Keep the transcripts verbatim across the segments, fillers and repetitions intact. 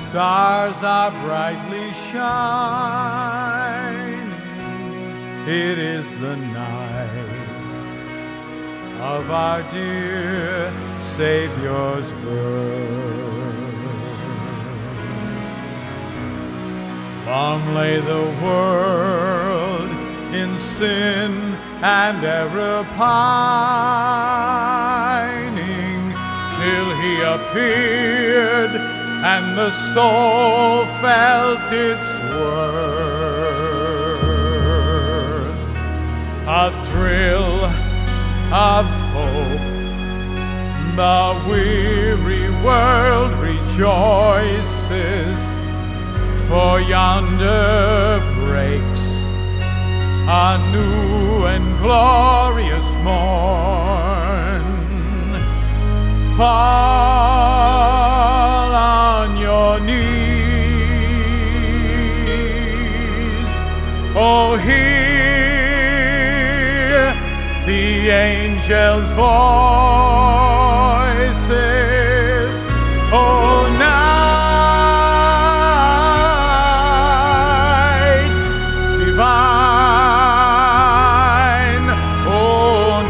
stars are brightly shining. It is the night of our dear Savior's birth. Long lay the world in sin and error pining, till he appeared and the soul felt its worth. A thrill of hope, the weary world rejoices, for yonder breaks a new and glorious morn. Fall on your knees, oh, hear the angels' voices, oh, night divine, oh,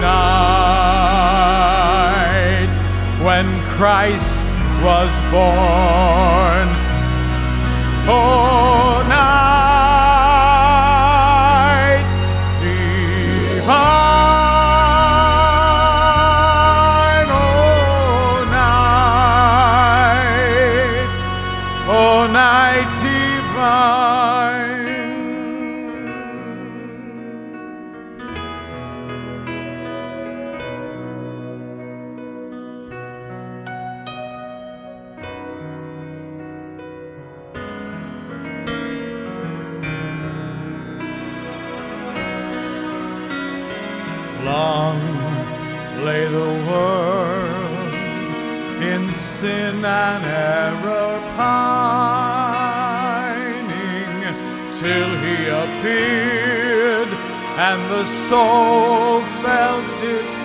night when Christ was born, oh, night divine, oh, night, oh, night divine. Long lay the world in sin and error pining, till he appeared and the soul felt its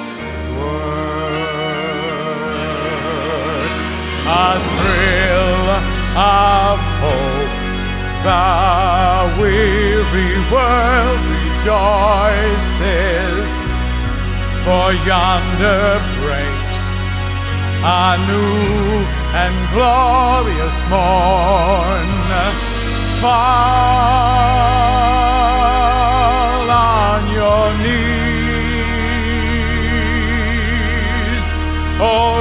worth. A thrill of hope, the weary world rejoices, for yonder breaks a new and glorious morn. Fall on your knees, oh,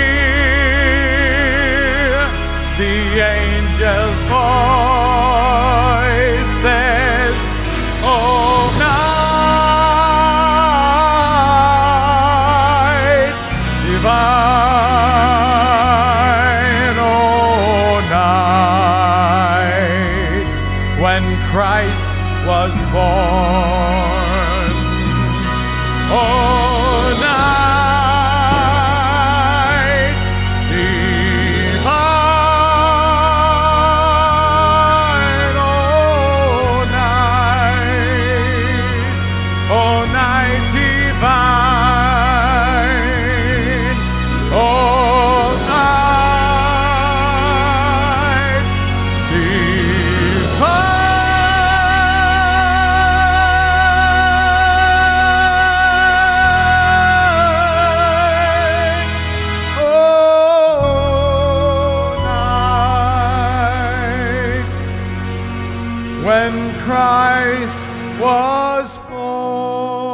hear the angels' voices, oh, night divine, oh, night when Christ was born, oh, night divine, oh, night, oh, night divine, oh, night divine, oh, night when Christ was born.